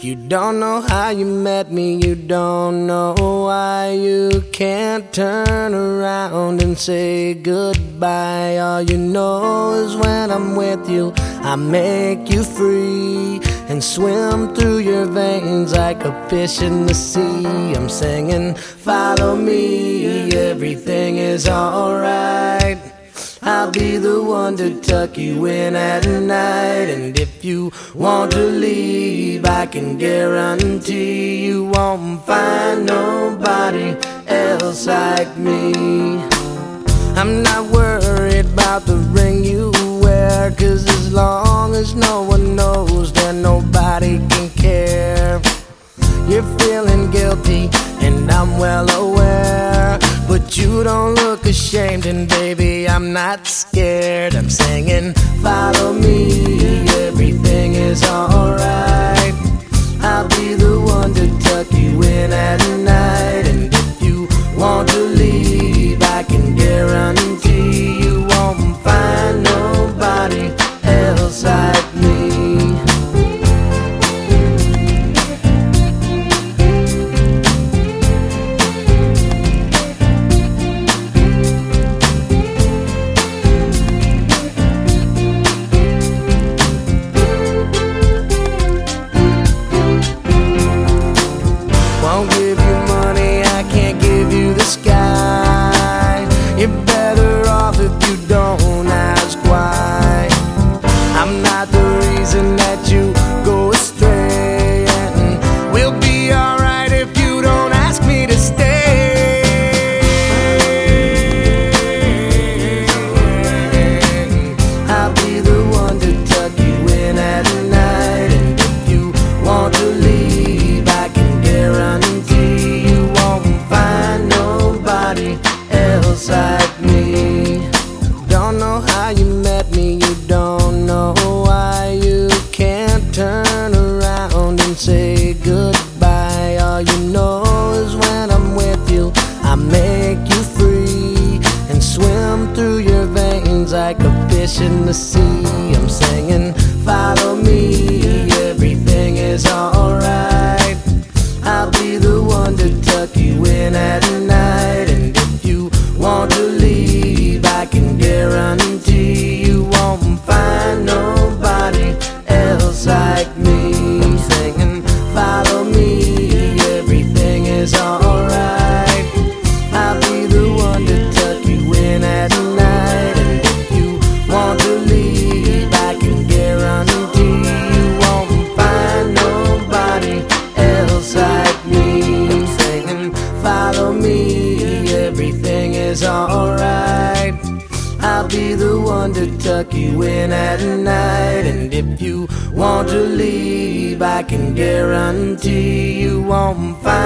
You don't know how you met me, you don't know why you can't turn around and say goodbye. All you know is when I'm with you, I make you free and swim through your veins like a fish in the sea. I'm singing, follow me, everything is alright. I'll be the one to tuck you in at night. And if you want to leave, I can guarantee you won't find nobody else like me. I'm not worried about the ring you wear, 'cause as long as no one knows, then nobody can care. You're feeling guilty, and I'm well aware, but you don't look ashamed, and baby, I'm not scared. I'm singing, follow me, everything is alright. I'll be the one to tuck you in at night. And if you want to leave, I can guarantee you won't find nobody else like me. Won't give you money, I can't give you the sky. You're better off if you don't ask why. I'm not the reason that you go astray, and we'll be alright if you don't ask me to stay. I'll be the one to tuck you in at night. And if you want to leave, I can guarantee you won't find nobody else like me. Don't know how you met me, you don't know why you can't turn around and say goodbye. All you know is when I'm with you, I make you free and swim through your veins like a fish in the sea. I'm singing, follow me, everything is alright. I'll be the one to tuck you in at night. And if you want to leave, I can guarantee you won't find nobody else like me. I'm singing, follow me, everything is alright. I'll be the one to tuck you in at night. And if you want to leave, I can guarantee you won't find nobody else like me. I'm singing, follow me, everything is alright. I'll be the one to tuck you in at night. And if you want to leave, I can guarantee you won't find